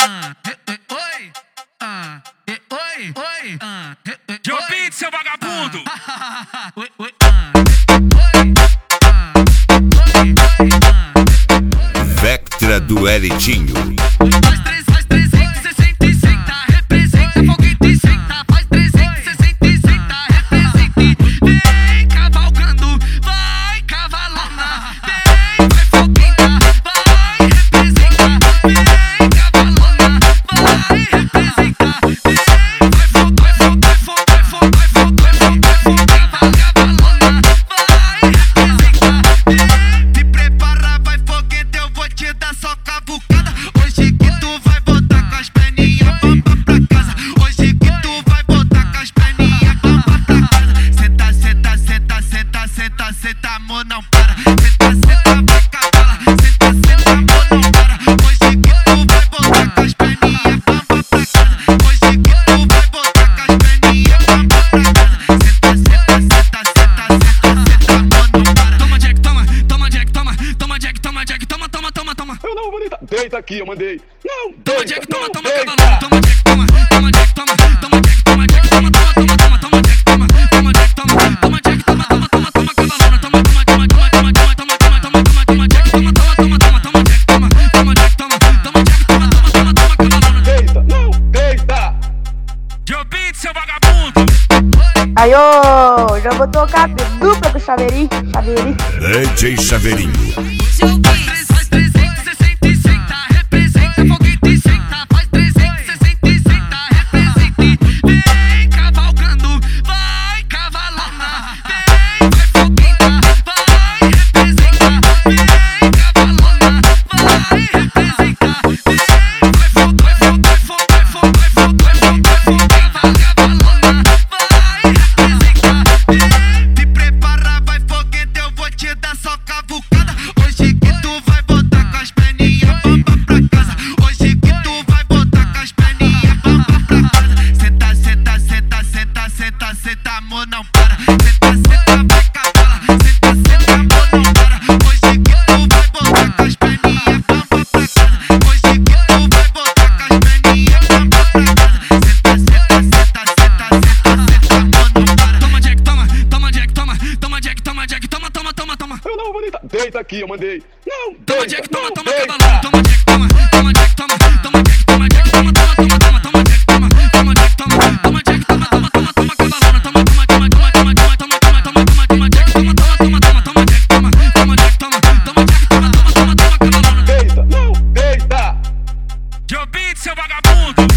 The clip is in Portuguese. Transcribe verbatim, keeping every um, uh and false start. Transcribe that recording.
Oi, oi, oi, Joe Beat, seu vagabundo! oi, oi, Vectra do Elitinho. faz três, faz trezentos e sessenta e senta, representa foguete e senta, faz trezentos e sessenta e senta, representa e vem cavalgando, vai cavalona, vem, vai fogueta, vai representa, vem cavalona, vai representa, vem, vai fogo, vai fogo, vai fogo, vai fogo, vai fogo, vai fogo, vai fogo, cavalona, vai representa, vem, te prepara, vai foguete, eu vou te dar só cavucada. Hoje que tu vai botar com as perninhas bamba pra casa. Hoje que tu vai botar com as perninhas bamba pra casa. Senta, senta, senta, senta, senta, senta, amor, não para. Senta, senta, vai cavala. Senta, senta, amor, não para. Hoje que tu vai botar com as perninhas bamba pra casa. Hoje que tu vai botar com as perninhas bamba pra casa. Senta, senta, senta, senta, senta, senta, amor, não para. Toma, Jack, toma, toma, Jack, toma, toma, Jack, toma, Jack, toma, toma, toma, toma. Eu não vou deitar. Deita aqui, eu mandei. Não, Toma, deita, Jack, toma, não, toma, deita. cavalona. Toma, Jack, toma, toma, Jack, toma, toma, Jack, toma, Jack, toma, toma, toma, toma, toma, Jack, toma, toma, Jack, toma, toma, Jack, toma, toma, toma, toma, cavalona. Toma, toma, toma, toma, toma, toma, toma, toma, toma, toma, toma, Jack, toma, toma, toma, toma, toma, Jack, toma, toma, Jack, toma, toma, Jack, toma, toma, toma, toma, cavalona. Deita, não, deita. Joe Beat, seu vagabundo! Aí, ô, já vou tocar dupla com o Chaveirinho, Chaveirinho. D J Chaveirinho. Faz trezentos e sessenta e senta, representa foguete e senta, faz trezentos e sessenta e senta, representa e vem cavalgando, vai cavalona, vem, vai fogueta, vai representa, vem cavalona, vai representa, vem, vai fogo, vai fogo, vai fogo, vai fogo, vai fogo, vai fogo, vai fogo, cavalona, vai representa, vem, te prepara, vai foguete, eu vou te dar só cavucada. Hoje que tu vai botar com as perninhas bamba pra casa. Hoje que tu vai botar com as perninhas bamba pra casa. Senta, senta, senta, senta, senta, senta, amor, não para. Senta, senta, vai cavala. Senta, senta, amor, não para. Hoje que tu vai botar com as perninhas bamba pra casa. Hoje que tu vai botar com as perninhas bamba pra casa. Senta, senta, senta, senta, senta, senta, amor, não para. Toma, Jack, toma, toma, Jack, toma, toma, Jack, toma, Jack, toma, toma, toma, toma. Eu não vou deitar. Deita aqui, eu mandei. Não, Toma, deita, Jack, toma, não, toma, deita. cavalona. Toma, Jack, toma, toma, Jack, toma, toma, Jack, toma, Jack, toma, toma, toma, toma, toma, Jack, toma, toma, Jack, toma, toma, Jack, toma, toma, toma, toma, cavalona. Toma, toma, toma, toma, toma, toma, toma, toma, toma, toma, toma, Jack, toma, toma, toma, toma, toma, Jack, toma, toma, Jack, toma, toma, Jack, toma, toma, toma, toma, cavalona. Deita, não, deita. Joe Beat, seu vagabundo!